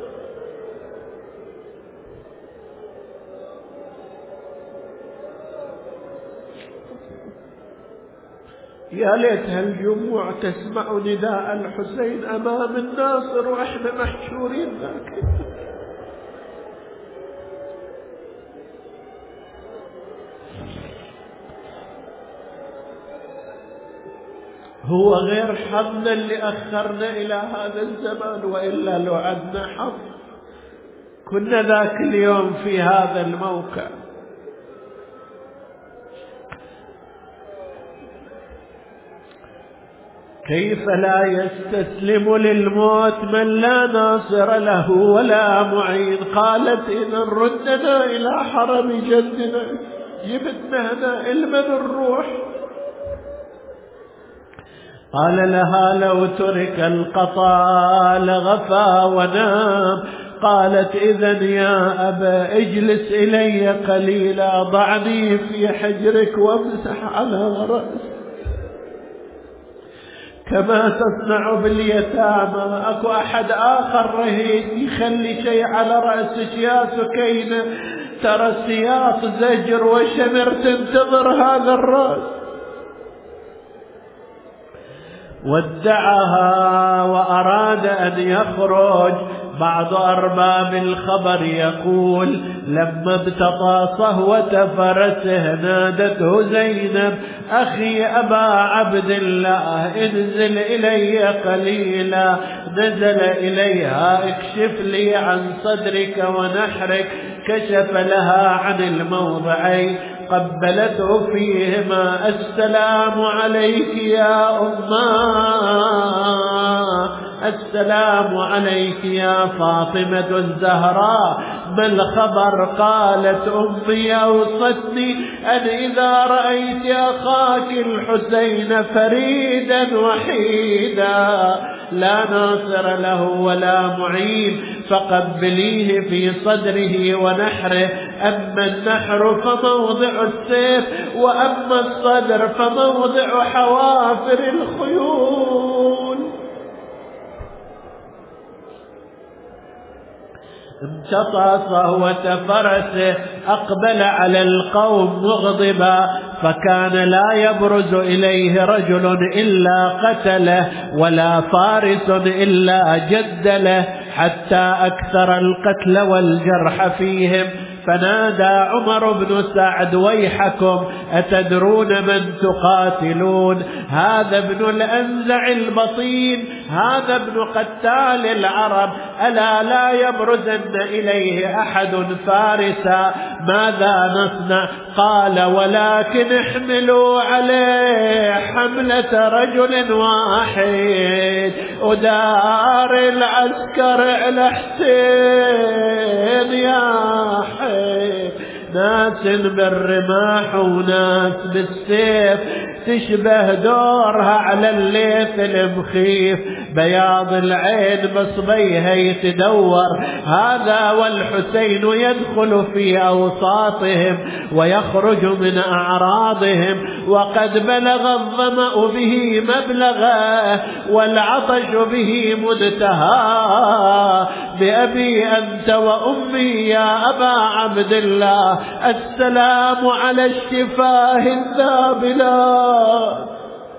يا ليت هالجموع تسمع نداء الحسين أمام الناصر وإحنا محشورين ذاك. هو غير حظنا اللي أخرنا إلى هذا الزمان، وإلا لو عدنا حظ كنا ذاك اليوم في هذا الموقع. كيف لا يستسلم للموت من لا ناصر له ولا معين؟ قالت: إذا ردنا إلى حرم جدنا، جبتنا هنا إلمن الروح. قال لها: لو ترك القطا لغفى ونام. قالت: إذن يا أبا اجلس إلي قليلا، ضعني في حجرك وامسح على رأسي كما تصنع باليتامى. أكو أحد آخر رهيب يخلي شيء على رأسك يا سكينة؟ ترى السياط زجر وشمر تنتظر هذا الرأس. ودعها وأراد أن يخرج. بعض أرباب الخبر يقول: لما ابتطى صهوة فرسه نادته زينب: أخي أبا عبد الله، انزل إلي قليلا. نزل إليها: اكشف لي عن صدرك ونحرك. كشف لها عن الموضعين، قبلته فيهما: السلام عليك يا أماه، السلام عليك يا فاطمة الزهراء، ما الخبر؟ قالت: أمي أوصتني أن إذا رأيت أخاك الحسين فريدا وحيدا لا ناصر له ولا معين فقبليه في صدره ونحره. أما النحر فموضع السيف، وأما الصدر فموضع حوافر الخيول. امتطى صهوة فرسه، أقبل على القوم مغضبا، فكان لا يبرز إليه رجل إلا قتله ولا فارس إلا جدله، حتى أكثر القتل والجرح فيهم. فنادى عمر بن سعد: ويحكم، أتدرون من تقاتلون؟ هذا ابن الأنزع البطين، هذا ابن قتال العرب، ألا لا يبرزن إليه أحد فارسا، ماذا نصنع؟ قال: ولكن احملوا عليه حملة رجل واحد، أدار العسكر على حسين يا حسين، ناس بالرماح وناس بالسيف، تشبه دورها على الليث المخيف، بياض العين بصبيها يتدور. هذا والحسين يدخل في أوساطهم ويخرج من أعراضهم، وقد بلغ الظمأ به مبلغه والعطش به منتهى. بأبي أنت وأمي يا أبا عبد الله، السلام على الشفاه الذابلات.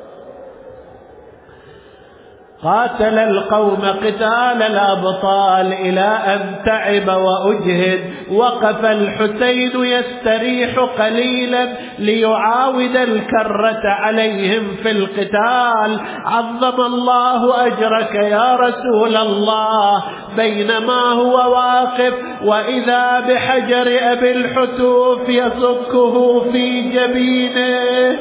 قاتل القوم قتال الأبطال إلى أن تعب وأجهد. وقف الحسين يستريح قليلا ليعاود الكرة عليهم في القتال. عظم الله أجرك يا رسول الله. بينما هو واقف وإذا بحجر أبي الحتوف يصكه في جبينه،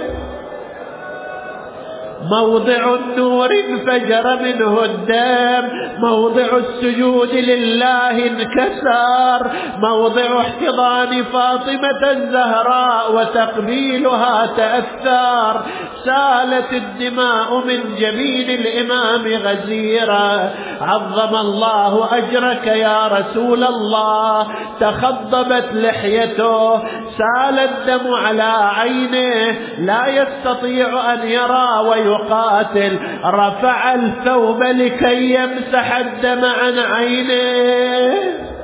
موضع النور انفجر منه الدم، موضع السجود لله انكسر، موضع احتضان فاطمة الزهراء وتقبيلها تأثر، سالت الدماء من جبين الإمام غزيرا. عظم الله أجرك يا رسول الله. تخضبت لحيته، سال الدم على عينه، لا يستطيع أن يرى ويقاتل. رفع الثوب لكي يمسح الدم عن عينه،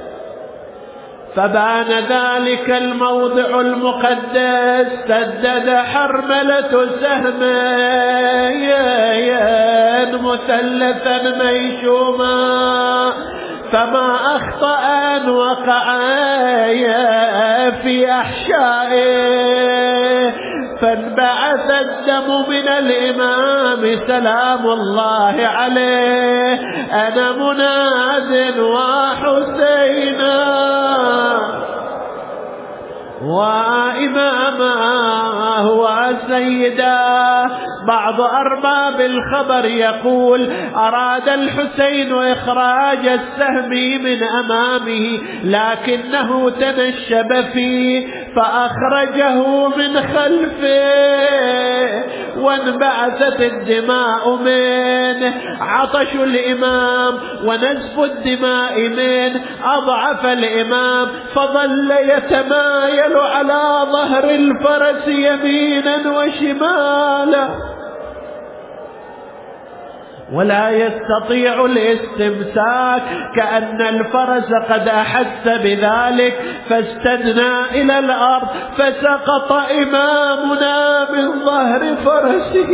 فبان ذلك الموضع المقدس. سدد حرملة سهمين مثلثا ميشوما، فما أخطأ أن وقع في أحشائه، فانبعث الدم من الإمام سلام الله عليه. أنا مناد وحسينا وإماما وسيدا. بعض أرباب الخبر يقول: أراد الحسين إخراج السهم من أمامه لكنه تنشب فيه فأخرجه من خلفه، وانبعثت الدماء منه. عطش الإمام ونزف الدماء منه أضعف الإمام، فظل يتمايل على ظهر الفرس يمينا وشمالا ولا يستطيع الاستمساك، كأن الفرس قد أحس بذلك فاستدنى إلى الأرض، فسقط إمامنا من ظهر فرسه.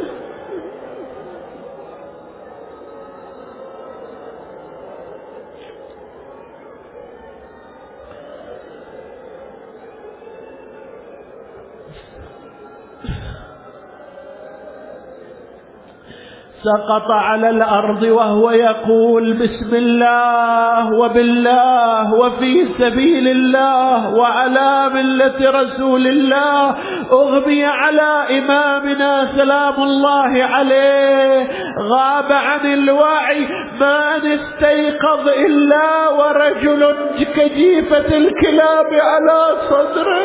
سقط على الأرض وهو يقول: بسم الله وبالله وفي سبيل الله وعلى ملة رسول الله أغمي على إمامنا سلام الله عليه. غاب عن الوعي، ما نستيقظ إلا ورجل كجيفة الكلاب على صدره.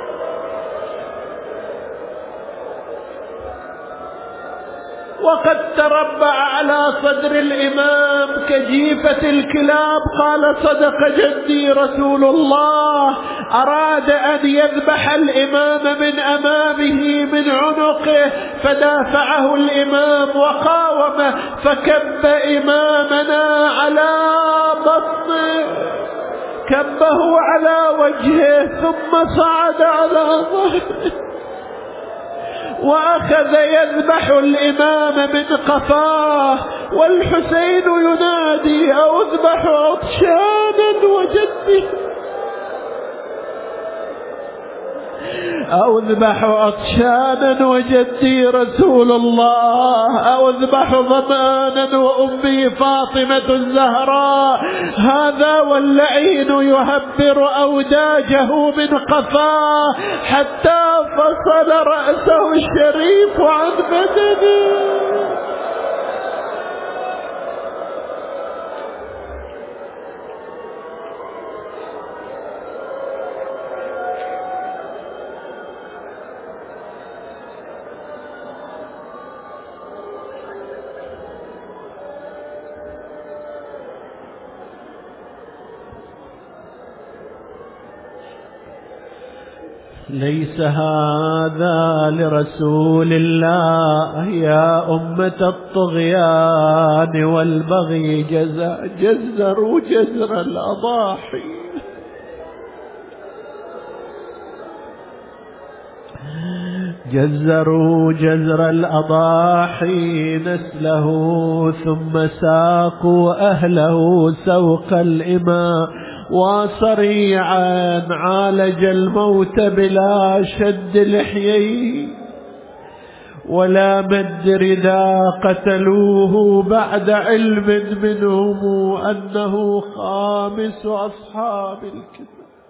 وقد تربع على صدر الإمام كجيفة الكلاب. قال: صدق جدي رسول الله. أراد أن يذبح الإمام من أمامه من عنقه، فدافعه الإمام وقاومه، فكب إمامنا على بطنه، كبه على وجهه ثم صعد على ظهره. وأخذ يذبح الإمام من قفاه، والحسين ينادي: أذبح عطشانا وجدي، أو اذبح عطشانا وجدي رسول الله، أو اذبح ضمانا وأمي فاطمة الزهراء. هذا واللعين يهبر أوداجه من قفاه حتى فصل رأسه الشريف عن بدنه. ليس هذا لرسول الله يا أمة الطغيان والبغي جزاء. جزروا جزر الأضاحي، جزروا جزر الأضاحي نسله، ثم ساقوا أهله سوق الإماء، وصريعا عالج الموت بلا شد لحييه ولا مد رداء. قتلوه بعد علم منهم أنه خامس أصحاب الكتاب.